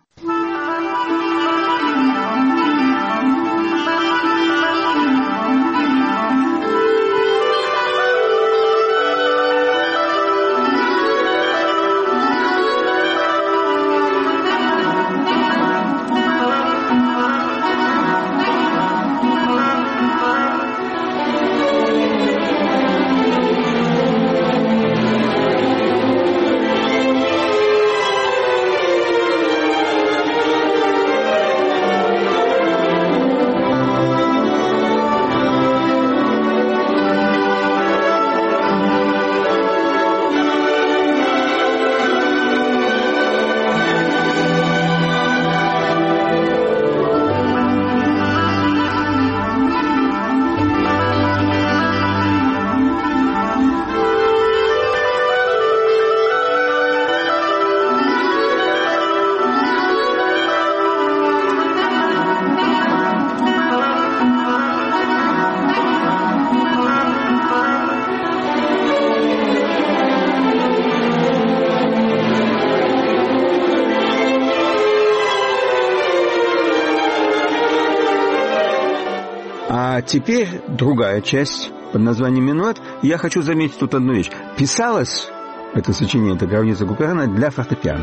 А теперь другая часть под названием «Минуэт». Я хочу заметить тут одну вещь. Писалось это сочинение, это «Гробница Куперена» для фортепиано.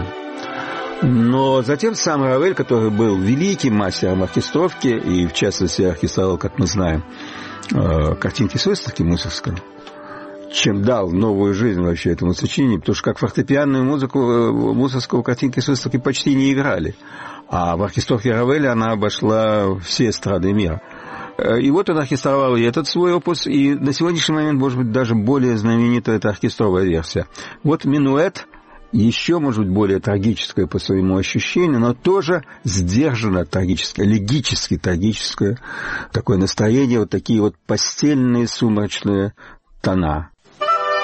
Но затем сам Равель, который был великим мастером оркестровки, и в частности оркестровал, как мы знаем, картинки с выставки Мусоргского, чем дал новую жизнь вообще этому сочинению, потому что как фортепианную музыку Мусоргского картинки с выставки почти не играли. А в оркестровке Равеля она обошла все эстрады мира. И вот он оркестровал и этот свой опус, и на сегодняшний момент, может быть, даже более знаменитая эта оркестровая версия. Вот «Минуэт» еще, может быть, более трагическое по своему ощущению, но тоже сдержанно трагическое, элегически трагическое такое настроение, вот такие вот постельные сумрачные тона.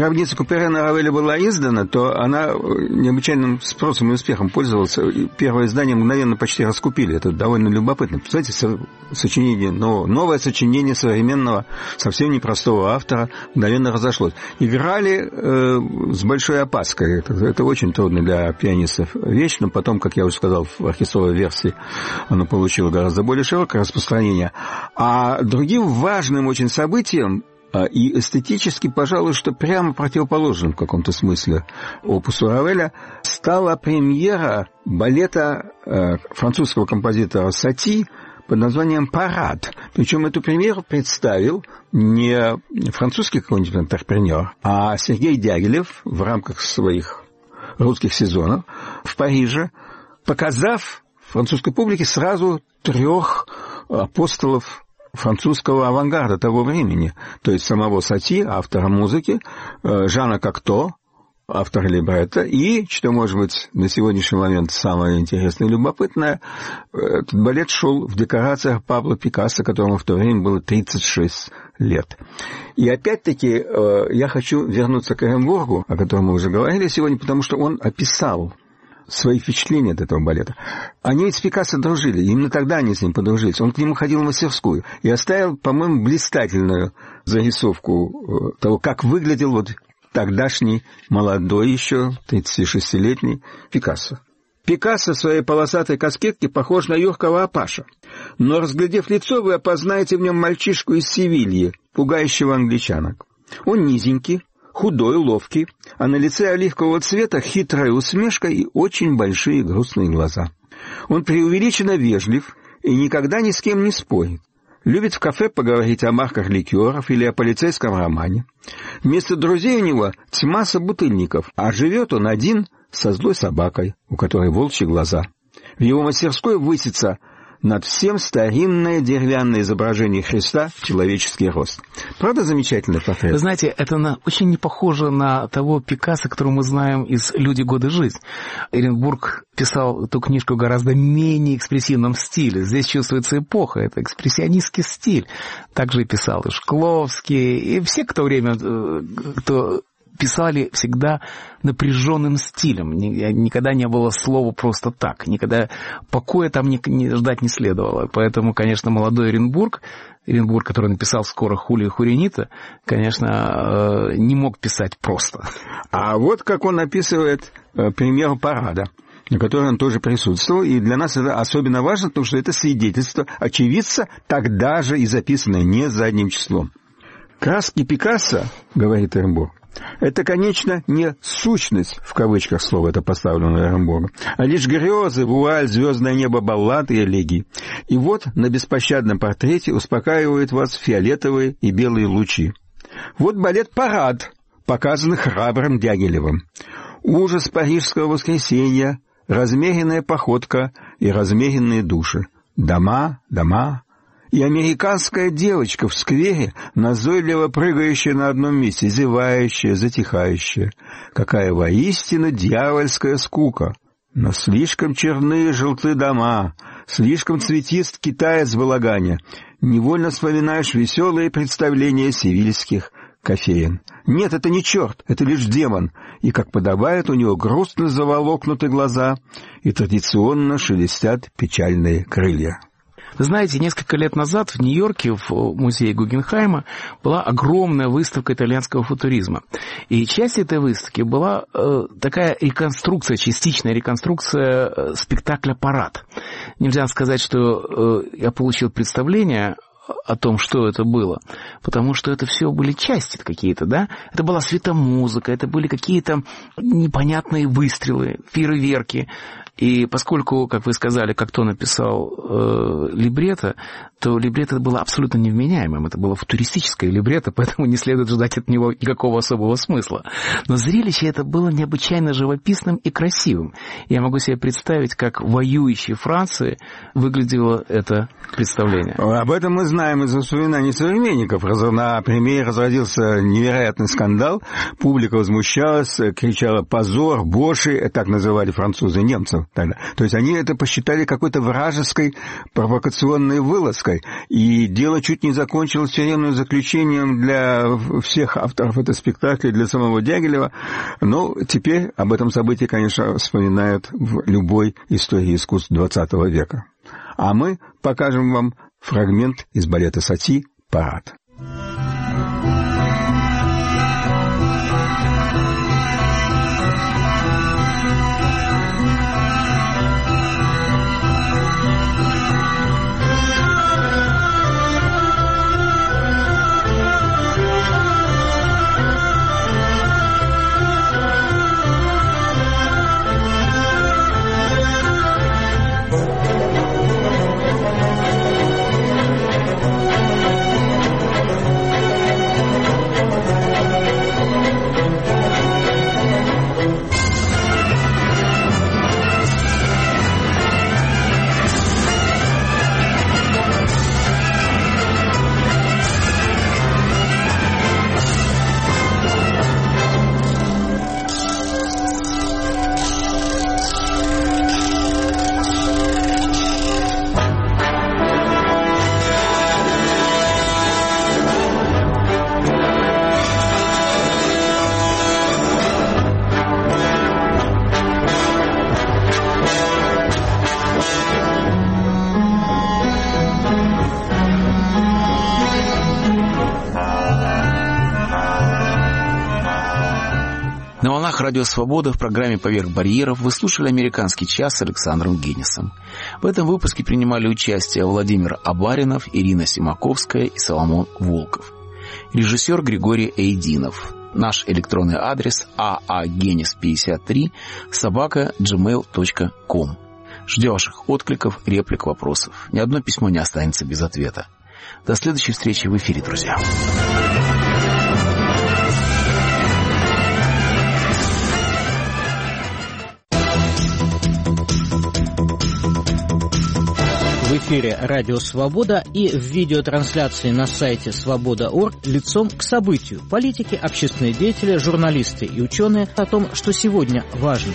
гробница Куперена Равеля была издана, то она необычайным спросом и успехом пользовалась. Первое издание мгновенно почти раскупили. Это довольно любопытно. Представляете, сочинение, но новое сочинение современного, совсем непростого автора мгновенно разошлось. Играли э, с большой опаской. Это, это очень трудно для пианистов вещь, но потом, как я уже сказал, в оркестровой версии оно получило гораздо более широкое распространение. А другим важным очень событием и эстетически, пожалуй, что прямо противоположным в каком-то смысле опусу Равеля стала премьера балета э, французского композитора Сати под названием «Парад». Причем эту премьеру представил не французский какой-нибудь антрепренер, а Сергей Дягилев в рамках своих русских сезонов в Париже, показав французской публике сразу трех апостолов французского авангарда того времени, то есть самого Сати, автора музыки, Жана Кокто, автора либретто, и, что может быть на сегодняшний момент самое интересное и любопытное, этот балет шел в декорациях Пабло Пикассо, которому в то время было тридцать шесть лет. И опять-таки я хочу вернуться к Эренбургу, о котором мы уже говорили сегодня, потому что он описал свои впечатления от этого балета. Они ведь с Пикассо дружили, именно тогда они с ним подружились. Он к нему ходил в мастерскую и оставил, по-моему, блистательную зарисовку того, как выглядел вот тогдашний молодой еще, тридцатишестилетний Пикассо. Пикассо в своей полосатой каскетке похож на юркого Апаша, но, разглядев лицо, вы опознаете в нем мальчишку из Севильи, пугающего англичанок. Он низенький, худой, ловкий, а на лице оливкового цвета хитрая усмешка и очень большие грустные глаза. Он преувеличенно вежлив и никогда ни с кем не спорит. Любит в кафе поговорить о марках ликеров или о полицейском романе. Вместо друзей у него тьма собутыльников, а живет он один со злой собакой, у которой волчьи глаза. В его мастерской высится над всем старинное деревянное изображение Христа в человеческий рост. Правда, замечательный портрет? Вы знаете, это на, очень не похоже на того Пикассо, которого мы знаем из «Люди, годы, жизнь». Эренбург писал эту книжку в гораздо менее экспрессивном стиле. Здесь чувствуется эпоха, это экспрессионистский стиль. Также и писал и Шкловский, и все, кто время, кто писали всегда напряженным стилем. Никогда не было слова просто так. Никогда покоя там не, не, ждать не следовало. Поэтому, конечно, молодой Эренбург, Эренбург, который написал скоро «Хулио и Хуринита», конечно, не мог писать просто. А вот как он описывает пример парада, на котором он тоже присутствовал. И для нас это особенно важно, потому что это свидетельство очевидца, тогда же и записанное не задним числом. «Краски Пикассо, — говорит Эренбург, — это, конечно, не сущность, в кавычках слово это поставлено Эренбургом, а лишь грезы, вуаль, звездное небо, баллад и элегии. И вот на беспощадном портрете успокаивают вас фиолетовые и белые лучи. Вот балет «Парад», показанный храбрым Дягилевым. Ужас парижского воскресенья, размеренная походка и размеренные души. Дома, дома... И американская девочка в сквере, назойливо прыгающая на одном месте, зевающая, затихающая. Какая воистину дьявольская скука! Но слишком черные желтые дома, слишком цветист китаец в балагане. Невольно вспоминаешь веселые представления севильских кофеен. Нет, это не черт, это лишь демон. И, как подобает, у него грустно заволокнуты глаза, и традиционно шелестят печальные крылья. Вы знаете, несколько лет назад в Нью-Йорке в музее Гугенхайма была огромная выставка итальянского футуризма. И часть этой выставки была э, такая реконструкция, частичная реконструкция э, спектакля «Парад». Нельзя сказать, что э, я получил представление о том, что это было, потому что это все были части какие-то, да? Это была светомузыка, это были какие-то непонятные выстрелы, фейерверки. И поскольку, как вы сказали, Кокто написал э, либретто, то либретто было абсолютно невменяемым. Это было футуристическое либретто, поэтому не следует ждать от него никакого особого смысла. Но зрелище это было необычайно живописным и красивым. Я могу себе представить, как в воюющей Франции выглядело это представление. Об этом мы знаем. знаем из воспоминаний современников. На премьере разразился невероятный скандал. Публика возмущалась, кричала «позор», «боши», так называли французы немцев тогда. То есть они это посчитали какой-то вражеской провокационной вылазкой. И дело чуть не закончилось тюремным заключением для всех авторов этого спектакля, для самого Дягилева. Но теперь об этом событии, конечно, вспоминают в любой истории искусств двадцатого века. А мы покажем вам фрагмент из балета Сати «Парад». На волнах Радио Свобода в программе «Поверх барьеров» вы слушали «Американский час» с Александром Генисом. В этом выпуске принимали участие Владимир Абаринов, Ирина Симаковская и Соломон Волков. Режиссер Григорий Эйдинов. Наш электронный адрес аагенис пятьдесят три собака джимейл точка ком. Ждем ваших откликов, реплик, вопросов. Ни одно письмо не останется без ответа. До следующей встречи в эфире, друзья. В эфире «Радио Свобода» и в видеотрансляции на сайте свобода точка орг лицом к событию. Политики, общественные деятели, журналисты и ученые о том, что сегодня важно.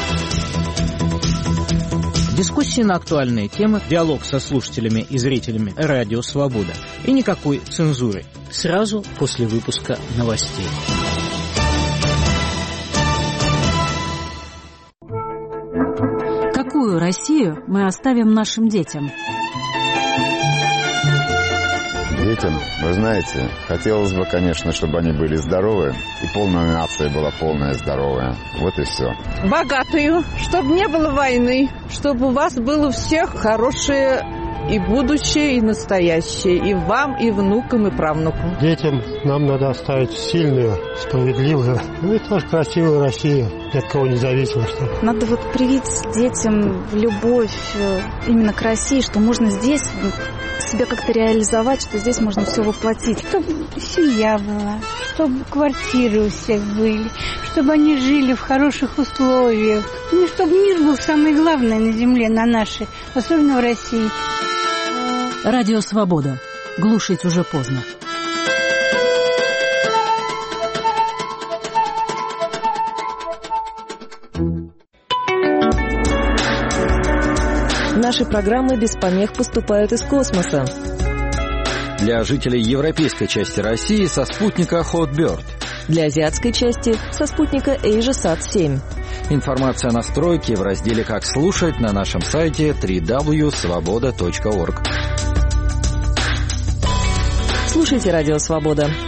Дискуссии на актуальные темы, диалог со слушателями и зрителями «Радио Свобода». И никакой цензуры. Сразу после выпуска новостей. Какую Россию мы оставим нашим детям? Детям, вы знаете, хотелось бы, конечно, чтобы они были здоровы, и полная нация была полная здоровая. Вот и все. Богатую, чтобы не было войны, чтобы у вас было всех хорошее и будущее, и настоящее, и вам, и внукам, и правнукам. Детям нам надо оставить сильную, справедливую, ну и тоже красивую Россию, ни от кого не зависимо. Что... Надо вот привить детям любовь именно к России, что можно здесь себя как-то реализовать, что здесь можно все воплотить. Чтобы семья была, чтобы квартиры у всех были, чтобы они жили в хороших условиях. Ну, чтобы мир был самое главное на земле, на нашей, особенно в России. Радио Свобода. Глушить уже поздно. Наши программы без помех поступают из космоса. Для жителей европейской части России со спутника Hotbird. Для азиатской части со спутника AsiaSat семь. Информация о настройке в разделе «Как слушать» на нашем сайте дабл ю дабл ю дабл ю точка свобода точка орг. Слушайте «Радио Свобода».